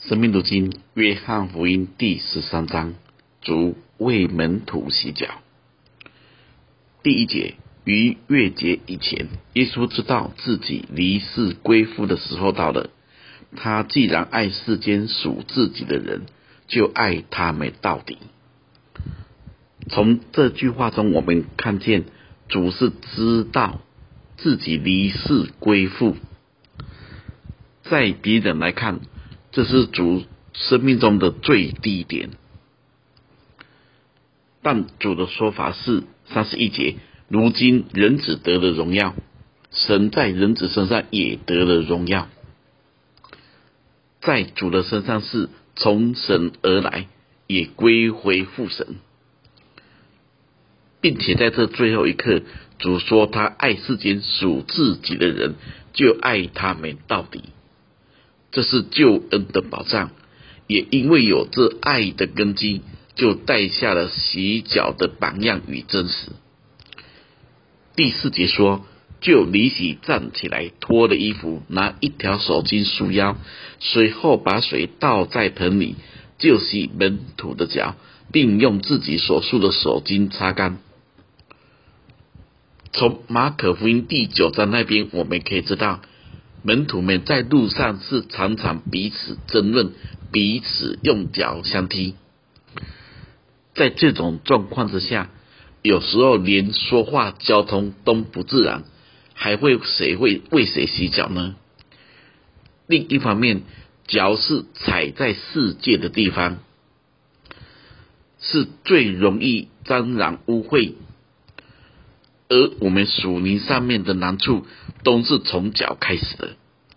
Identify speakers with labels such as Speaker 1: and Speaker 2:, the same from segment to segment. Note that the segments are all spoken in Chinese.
Speaker 1: 生命读经约翰福音第13章，主为门徒洗脚。第1节，逾越节以前，耶稣知道自己离世归父的时候到了。他既然爱世间属自己的人，就爱他们到底。从这句话中，我们看见主是知道自己离世归父。在别人来看，这是主生命中的最低点，但主的说法是31节，如今人子得了荣耀，神在人子身上也得了荣耀。在主的身上是从神而来，也归回父神，并且在这最后一刻，主说他爱世间属自己的人，就爱他们到底。这是救恩的保障，也因为有这爱的根基，就带下了洗脚的榜样与真实。第4节说，就离席站起来，脱了衣服，拿一条手巾束腰，随后把水倒在盆里，就洗门徒的脚，并用自己所束的手巾擦干。从马可福音第9章那边，我们可以知道，门徒们在路上是常常彼此争论，彼此用脚相踢。在这种状况之下，有时候连说话交通都不自然，还会谁会为谁洗脚呢？另一方面，脚是踩在世界的地方，是最容易沾染污秽，而我们属灵上面的难处都是从脚开始的。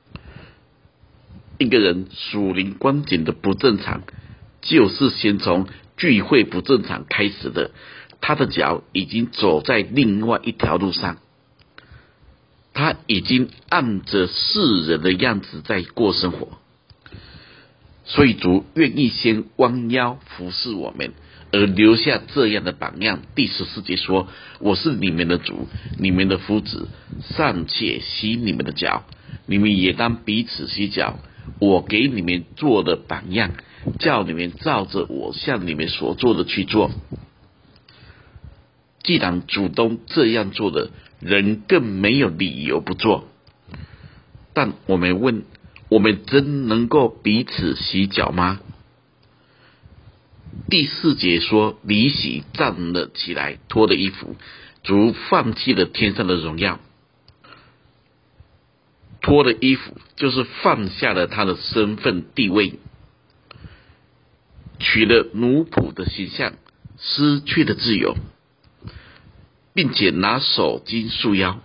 Speaker 1: 一个人属灵光景的不正常，就是先从聚会不正常开始的，他的脚已经走在另外一条路上，他已经按着世人的样子在过生活。所以主愿意先弯腰服侍我们，而留下这样的榜样。第14节说，我是你们的主，你们的夫子，尚且洗你们的脚，你们也当彼此洗脚。我给你们做的榜样，叫你们照着我向你们所做的去做。既然主动这样做的，人更没有理由不做。但我们问，我们真能够彼此洗脚吗？第4节说，离席站了起来，脱了衣服，主放弃了天上的荣耀。脱了衣服就是放下了他的身份地位，取了奴仆的形象，失去了自由，并且拿手巾束腰，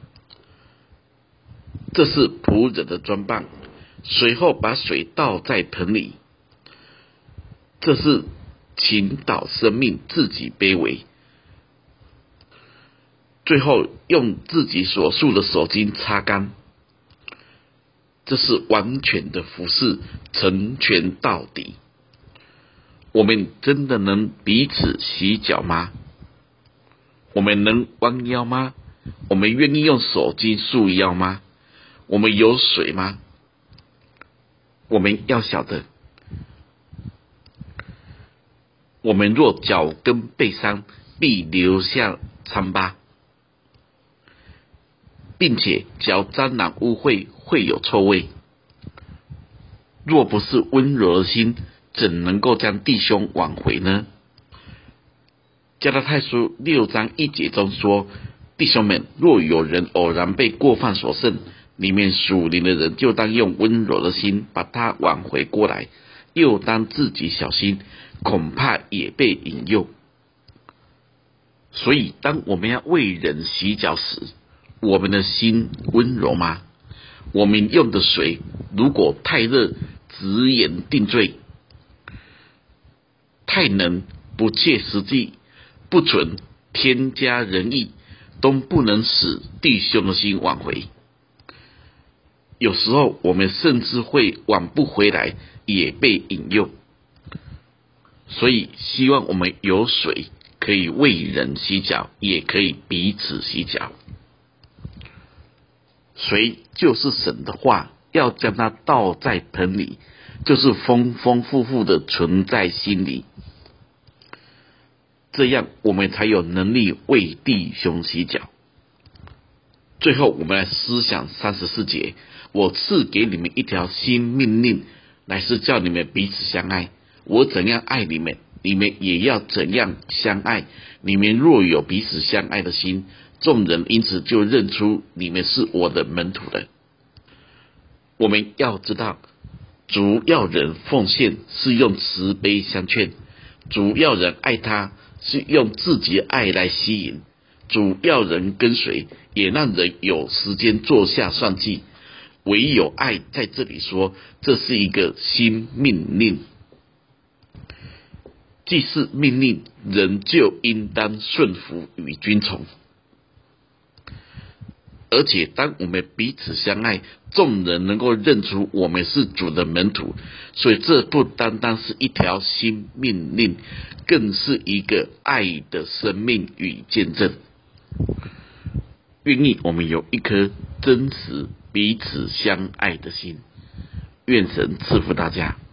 Speaker 1: 这是仆人的装扮。随后把水倒在盆里，这是倾倒生命，自己卑微。最后用自己所束的手巾擦干，这是完全的服侍，成全到底。我们真的能彼此洗脚吗？我们能弯腰吗？我们愿意用手巾束腰吗？我们有水吗？我们要晓得，我们若脚跟被伤，必留下疮疤，并且脚沾染污秽，会有臭味。若不是温柔的心，怎能够将弟兄挽回呢？加拉太书6章1节中说，弟兄们，若有人偶然被过犯所胜，你们属灵的人就当用温柔的心把他挽回过来，又当自己小心，恐怕也被引诱。所以当我们要为人洗脚时，我们的心温柔吗？我们用的水如果太热，直言定罪；太冷，不切实际，不准添加仁义，都不能使弟兄的心挽回。有时候我们甚至会挽不回来，也被引诱。所以希望我们有水可以为人洗脚，也可以彼此洗脚。水就是神的话， 要将它倒在盆里，就是丰丰富富的存在心里，这样我们才有能力为弟兄洗脚。最后我们来思想34节，我赐给你们一条新命令，乃是叫你们彼此相爱。我怎样爱你们，你们也要怎样相爱。你们若有彼此相爱的心，众人因此就认出你们是我的门徒了。我们要知道，主要人奉献是用慈悲相劝，主要人爱他是用自己的爱来吸引，主要人跟随也让人有时间坐下算计。唯有爱在这里说，这是一个新命令。既是命令，人就应当顺服与遵从。而且当我们彼此相爱，众人能够认出我们是主的门徒，所以这不单单是一条新命令，更是一个爱的生命与见证。愿意我们有一颗真实彼此相爱的心，愿神赐福大家。